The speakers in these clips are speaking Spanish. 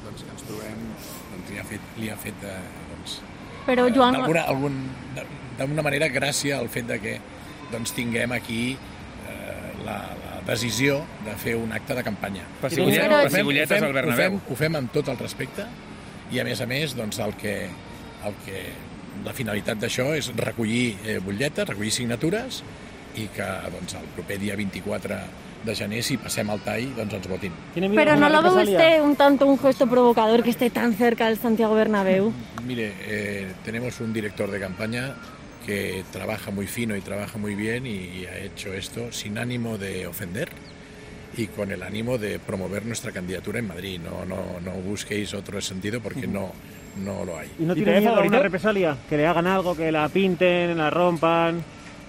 doncs, que ens trobem li ha fet doncs, però, Joan... d'alguna manera gràcia al fet de que doncs, tinguem aquí la decisió de fer un acte de campanya. Pessigolletes al Bernabéu. Ho fem amb tot el respecte i a més doncs, la finalitat d'això és recollir butlletes, recollir signatures i que doncs, el proper dia 24 de gener, si passem al tall, doncs ens votin. Pero ¿no lo ve usted un tanto un gesto provocador que esté tan cerca del Santiago Bernabéu? Mire, tenemos un director de campaña que trabaja muy fino y trabaja muy bien y ha hecho esto sin ánimo de ofender y con el ánimo de promover nuestra candidatura en Madrid. No busquéis otro sentido porque no lo hay. ¿Y no tiene miedo a una represalia? Que le hagan algo, que la pinten, la rompan...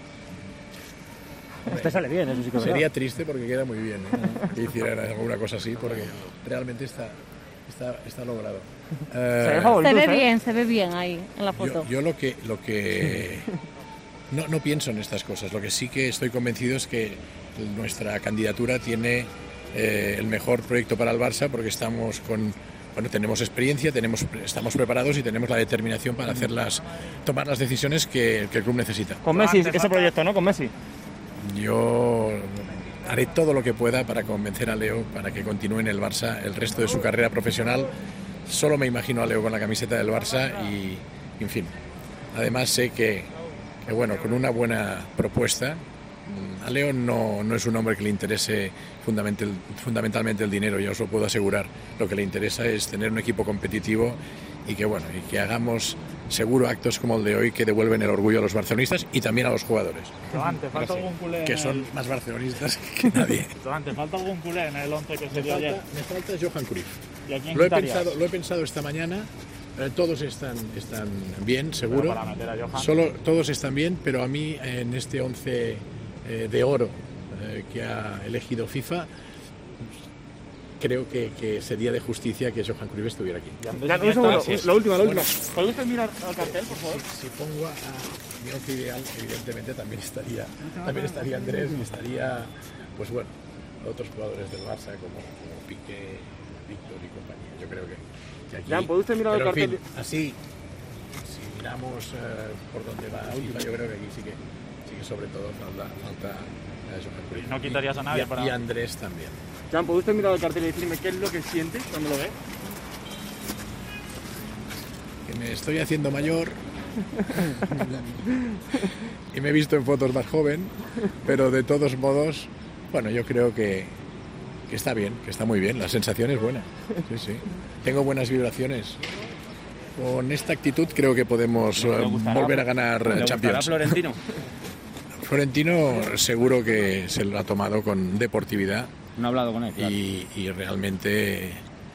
Usted sale bien, eso sí que sería triste porque queda muy bien, ¿eh? Que hicieran alguna cosa así porque realmente está logrado. Se ve bien ahí en la foto. Yo lo que no pienso en estas cosas. Lo que sí que estoy convencido es que nuestra candidatura tiene el mejor proyecto para el Barça porque tenemos experiencia, estamos preparados y tenemos la determinación para tomar las decisiones que el club necesita. Con Messi, ese proyecto, ¿no? Con Messi. Yo haré todo lo que pueda para convencer a Leo para que continúe en el Barça el resto de su carrera profesional. Solo me imagino a Leo con la camiseta del Barça y, en fin, además sé que bueno, con una buena propuesta, a Leo no es un hombre que le interese fundamentalmente el dinero, ya os lo puedo asegurar. Lo que le interesa es tener un equipo competitivo y que hagamos seguro actos como el de hoy que devuelven el orgullo a los barcelonistas y también a los jugadores. Joan, ¿te falta algún culé? Que son más barcelonistas que nadie. Joan, ¿te falta algún culé en el 11 que se dio ayer? Me falta Johan Cruyff. ¿Y a quién Lo he pensado esta mañana. Todos están bien, seguro. Para meter a Johan. Solo todos están bien, pero a mí en este 11 de oro que ha elegido FIFA, creo que sería de justicia que Johan Cruyff estuviera aquí. La última. ¿Puede usted mirar al cartel, por favor? Si pongo a mi 11 ideal, evidentemente también estaría Andrés y estaría, pues bueno, otros jugadores del Barça como Piqué, Víctor y compañía. Yo creo que aquí... Jan, ¿puede usted mirar el cartel? En fin, así, si miramos por dónde va FIFA, yo creo que aquí sí que sobre todo falta Johan Cruyff. ¿No quitarías a nadie para...? Y Andrés también. Jan, ¿puede usted mirar el cartel y decirme qué es lo que siente cuando lo ve? Que me estoy haciendo mayor y me he visto en fotos más joven, pero de todos modos, bueno, yo creo que está bien, que está muy bien, la sensación es buena. Sí. Tengo buenas vibraciones. Con esta actitud creo que podemos volver a ganar Champions. Florentino? Florentino seguro que se lo ha tomado con deportividad. No he hablado con él, claro. Y realmente,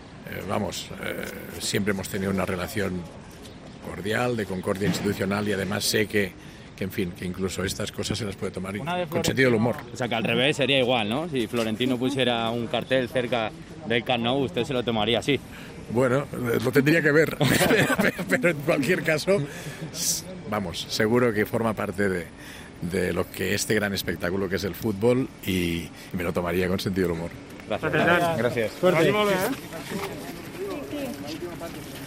siempre hemos tenido una relación cordial, de concordia institucional y además sé que incluso estas cosas se las puede tomar con sentido del humor. O sea, que al revés sería igual, ¿no? Si Florentino pusiera un cartel cerca del Camp Nou, usted se lo tomaría así. Bueno, lo tendría que ver, pero en cualquier caso, seguro que forma parte de lo que este gran espectáculo que es el fútbol y me lo tomaría con sentido del humor. Gracias. Gracias. Suerte.